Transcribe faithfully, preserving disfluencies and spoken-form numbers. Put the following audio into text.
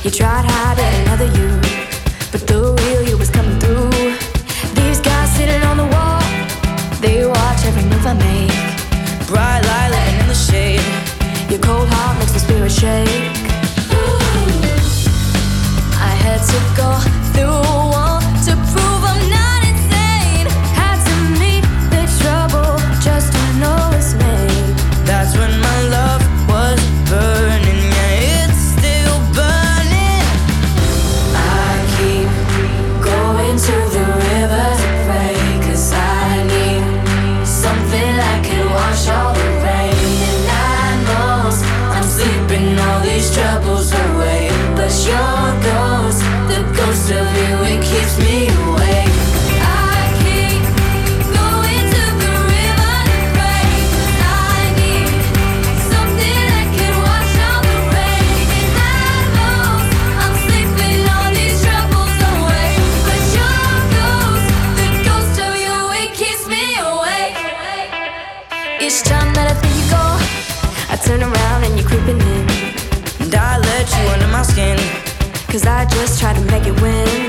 You tried hiding another you, but the real you was coming through. These guys sitting on the wall, they watch every move I make. Bright light living in the shade. Your cold heart makes my spirit shake. Ooh. I had to go through a wall to prove I'm not insane. Had to meet the trouble just to know its name. That's when my love was burning, yeah, it's still burning. I keep going to the river to pray, 'cause I need something that can wash all the rain. And I know I'm sleeping all these troubles away, but your ghost, the ghost of you, it keeps me awake. I keep going to the river to pray, 'cause I need something that can wash all the rain. And I know I'm sleeping all these troubles away, but your ghost, the ghost of you, it keeps me awake. Each time that I think you go, I turn around and you're creeping in. And I let you under my skin, 'cause I just try to make it win.